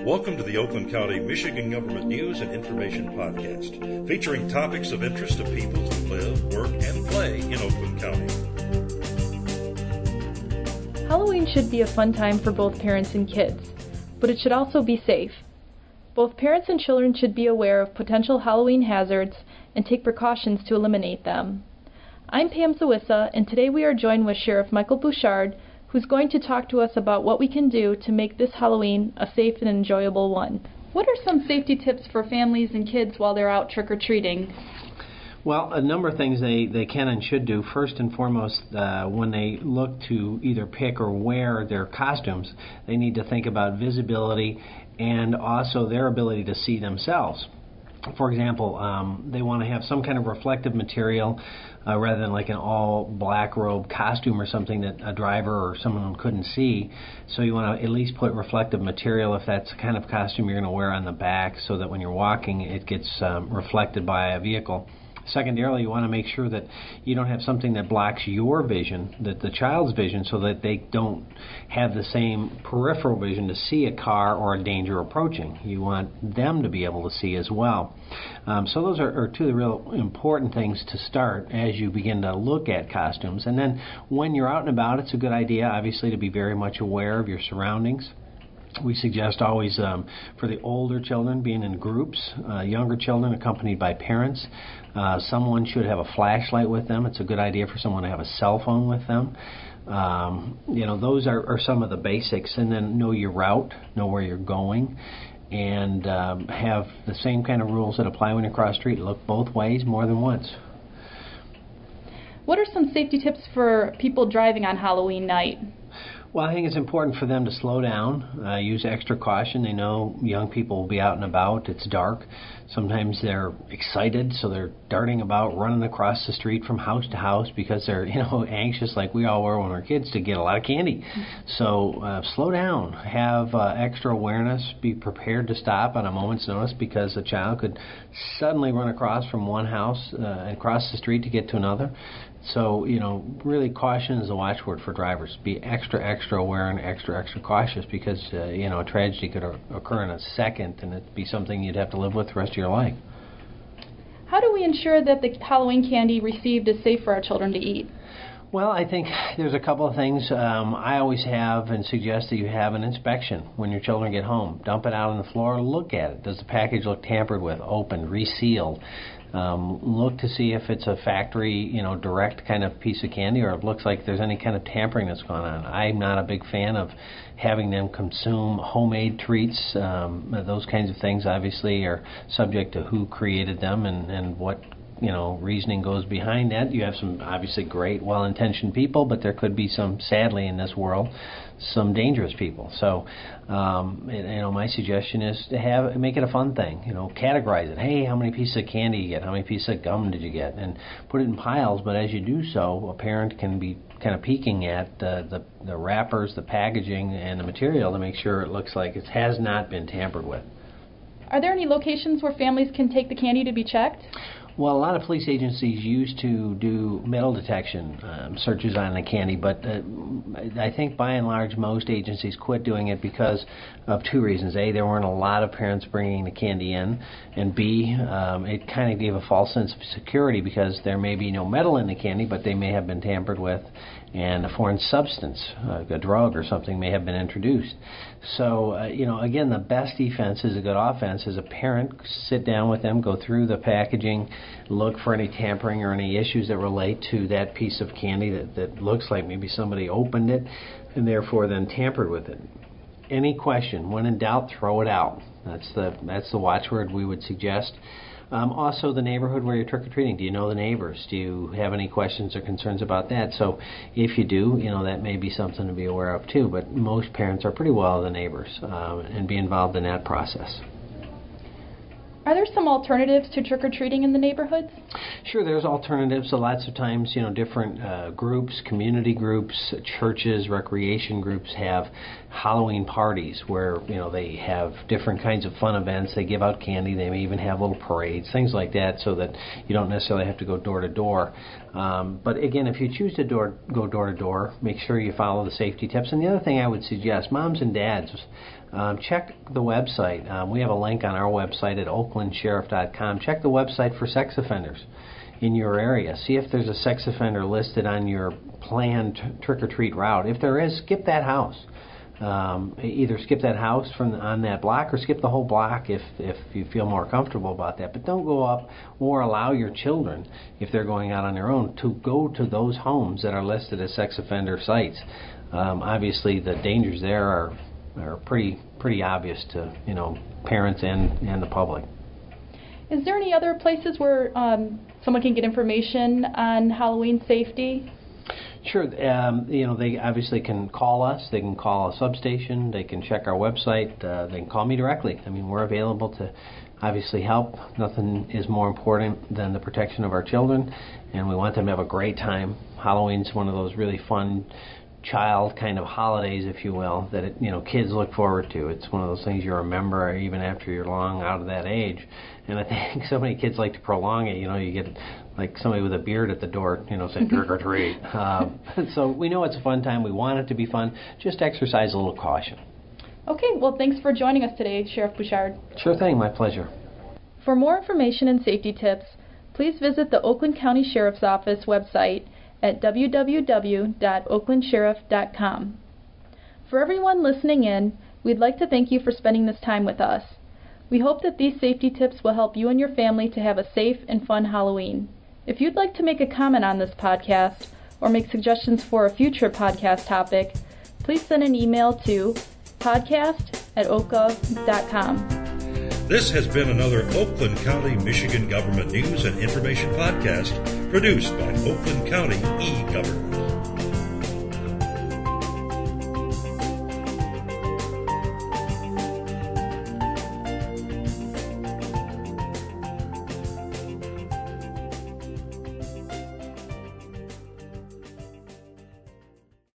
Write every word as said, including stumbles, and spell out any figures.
Welcome to the Oakland County, Michigan Government News and Information Podcast, featuring topics of interest to people who live, work, and play in Oakland County. Halloween should be a fun time for both parents and kids, but it should also be safe. Both parents and children should be aware of potential Halloween hazards and take precautions to eliminate them. I'm Pam Zawissa, and today we are joined with Sheriff Michael Bouchard, who's going to talk to us about what we can do to make this Halloween a safe and enjoyable one. What are some safety tips for families and kids while they're out trick-or-treating? Well, a number of things they, they can and should do. First and foremost, uh, when they look to either pick or wear their costumes, they need to think about visibility and also their ability to see themselves. For example, um, they want to have some kind of reflective material uh, rather than like an all-black robe costume or something that a driver or someone couldn't see. So you want to at least put reflective material if that's the kind of costume you're going to wear on the back so that when you're walking it gets um, reflected by a vehicle. Secondarily, you want to make sure that you don't have something that blocks your vision, that the child's vision, so that they don't have the same peripheral vision to see a car or a danger approaching. You want them to be able to see as well. Um, so those are, are two of the real important things to start as you begin to look at costumes. And then when you're out and about, it's a good idea, obviously, to be very much aware of your surroundings. We suggest always um, for the older children being in groups, uh, younger children accompanied by parents. Uh, someone should have a flashlight with them. It's a good idea for someone to have a cell phone with them. Um, you know, those are, are some of the basics. And then know your route, know where you're going, and um, have the same kind of rules that apply when you cross the street. Look both ways more than once. What are some safety tips for people driving on Halloween night? Well, I think it's important for them to slow down, uh, use extra caution. They know young people will be out and about. It's dark. Sometimes they're excited, so they're darting about, running across the street from house to house because they're, you know, anxious like we all were when we were kids to get a lot of candy. So uh, slow down. Have uh, extra awareness. Be prepared to stop on a moment's notice because a child could suddenly run across from one house uh, and across the street to get to another. So, you know, really caution is the watchword for drivers. Be extra, extra aware and extra, extra cautious because, uh, you know, a tragedy could occur in a second and it'd be something you'd have to live with the rest of your life. How do we ensure that the Halloween candy received is safe for our children to eat? Well, I think there's a couple of things. Um, I always have and suggest that you have an inspection when your children get home. Dump it out on the floor, look at it. Does the package look tampered with, opened, resealed? Um, look to see if it's a factory, you know, direct kind of piece of candy or it looks like there's any kind of tampering that's going on. I'm not a big fan of having them consume homemade treats. Um, those kinds of things obviously are subject to who created them and, and what, you know, reasoning goes behind that. You have some obviously great, well-intentioned people, but there could be some, sadly in this world, some dangerous people. So, um, you know, my suggestion is to have make it a fun thing. You know, categorize it. Hey, how many pieces of candy you get? How many pieces of gum did you get? And put it in piles. But as you do so, a parent can be kind of peeking at the the, the wrappers, the packaging, and the material to make sure it looks like it has not been tampered with. Are there any locations where families can take the candy to be checked? Well, a lot of police agencies used to do metal detection um, searches on the candy, but uh, I think by and large most agencies quit doing it because of two reasons. A, there weren't a lot of parents bringing the candy in, and B, um, it kind of gave a false sense of security because there may be no metal in the candy, but they may have been tampered with, and a foreign substance, uh, a drug or something may have been introduced. So, uh, you know, again, the best defense is a good offense. As a parent, sit down with them, go through the packaging, look for any tampering or any issues that relate to that piece of candy that, that looks like maybe somebody opened it and therefore then tampered with it. Any question, when in doubt, throw it out. That's the that's the watchword we would suggest. Um, also, the neighborhood where you're trick-or-treating. Do you know the neighbors? Do you have any questions or concerns about that? So if you do, you know, that may be something to be aware of too. But most parents are pretty well the neighbors um, and be involved in that process. Are there some alternatives to trick-or-treating in the neighborhoods? Sure, there's alternatives. So lots of times, you know, different uh, groups, community groups, churches, recreation groups have Halloween parties where, you know, they have different kinds of fun events. They give out candy. They may even have little parades, things like that, so that you don't necessarily have to go door to door. Um, but again, if you choose to door, go door to door, make sure you follow the safety tips. And the other thing I would suggest, moms and dads, Um, check the website. Um, we have a link on our website at oakland sheriff dot com. Check the website for sex offenders in your area. See if there's a sex offender listed on your planned trick-or-treat route. If there is, skip that house. Um, either skip that house from on that block or skip the whole block if, if you feel more comfortable about that. But don't go up or allow your children, if they're going out on their own, to go to those homes that are listed as sex offender sites. Um, obviously, the dangers there are are pretty pretty obvious to, you know, parents and, and the public. Is there any other places where um, someone can get information on Halloween safety? Sure. Um, you know, they obviously can call us. They can call a substation. They can check our website. Uh, they can call me directly. I mean, we're available to obviously help. Nothing is more important than the protection of our children, and we want them to have a great time. Halloween's one of those really fun child kind of holidays, if you will, that it, you know, kids look forward to. It's one of those things you remember even after you're long out of that age. And I think so many kids like to prolong it. You know, you get like somebody with a beard at the door, you know, saying trick or treat. um, so we know it's a fun time. We want it to be fun. Just exercise a little caution. Okay, well, thanks for joining us today, Sheriff Bouchard. Sure thing, my pleasure. For more information and safety tips, please visit the Oakland County Sheriff's Office website at w w w dot oakland sheriff dot com. For everyone listening in, we'd like to thank you for spending this time with us. We hope that these safety tips will help you and your family to have a safe and fun Halloween. If you'd like to make a comment on this podcast or make suggestions for a future podcast topic, please send an email to podcast at oak gov dot com. This has been another Oakland County, Michigan Government News and Information Podcast produced by Oakland County e-Government.